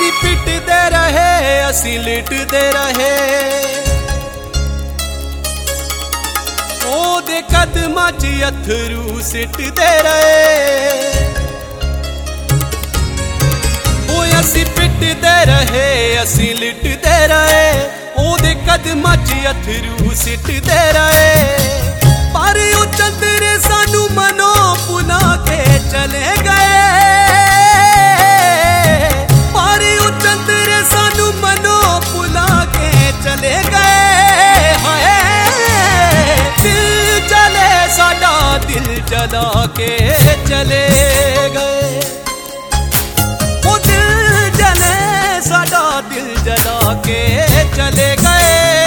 असी पिटदे रहे असी लिटदे रहे ओदे कदमां च अथरू सिटदे रहे। असी पिटदे रहे असी लिटदे रहे ओदे कदमां च अथरू सिटदे रहे। पर ओ चंदरे सानू मनो भुला के चले गए। पर ओ चंदरे सानू मनो भुला के चले गए। हाय दिल जले साडा दिल जला के चले गए। साडा दिल जला के चले गए।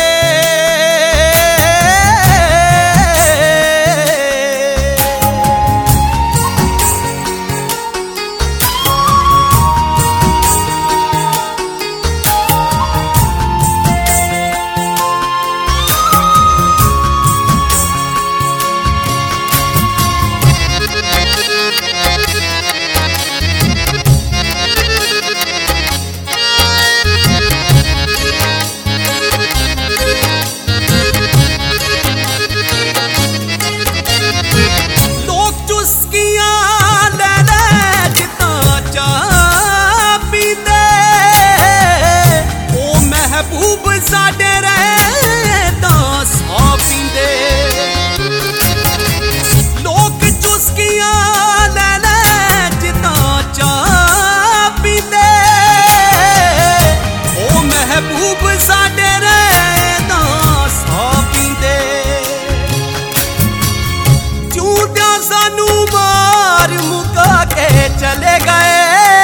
चले गए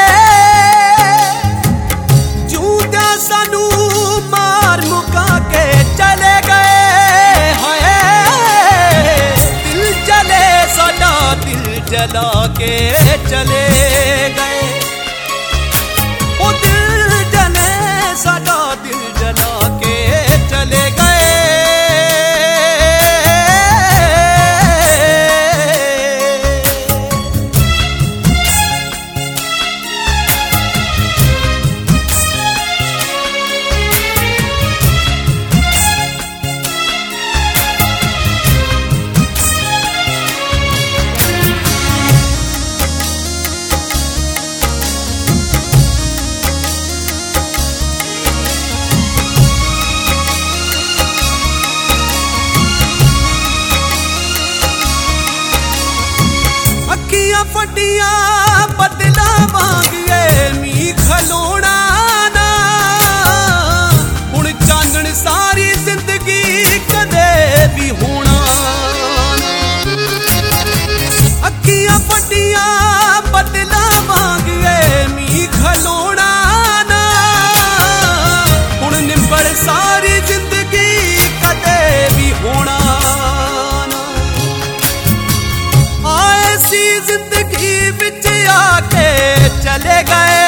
जूदा सानू मार मुका के चले गए। हाय दिल जले साडा दिल जला के चले गए। ओ दिल जले साडा दिल जला के चले गए। फटिया बदला मांगिए मी खलोना ना हुण चानण सारी जिंदगी कदे भी होना। अखियां फटिया बदला मांगिए मी खलोना ना हुण निंबड़ सारी जिंदगी कदे भी होना। जिंदगी विच आके चले गए।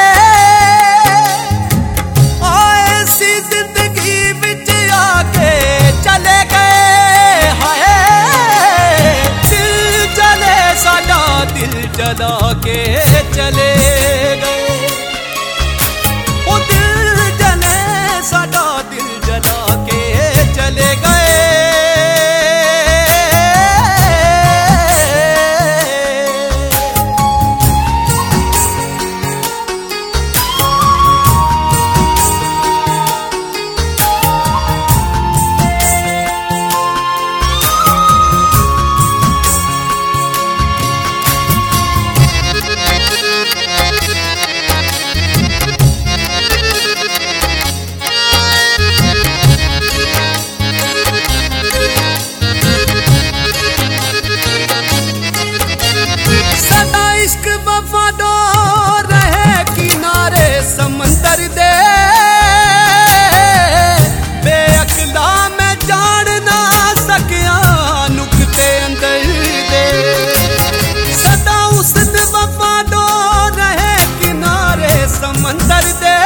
ऐसी जिंदगी विच आके चले गए। हाय दिल जले साडा दिल जला के चले गए। ओ दिल जले साडा दिल जला के चले गए। समंदर दे बेअकला मैं जान ना सकिया नुक्ते अंदर दे। सदा हुस्न वफादो रहे किनारे समंदर दे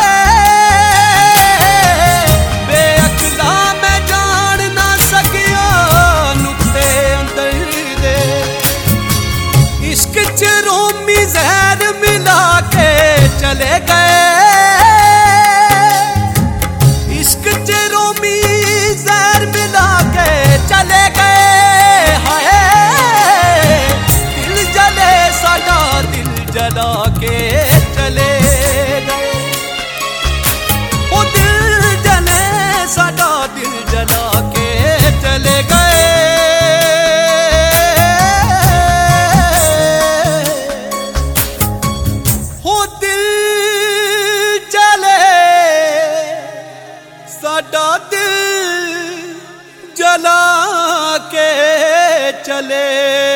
बेअकला मैं जान ना सकिया नुक्ते अंदर दे। इश्क च रोमी जहर मिला के चले गए। मेरा दिल जला के चले।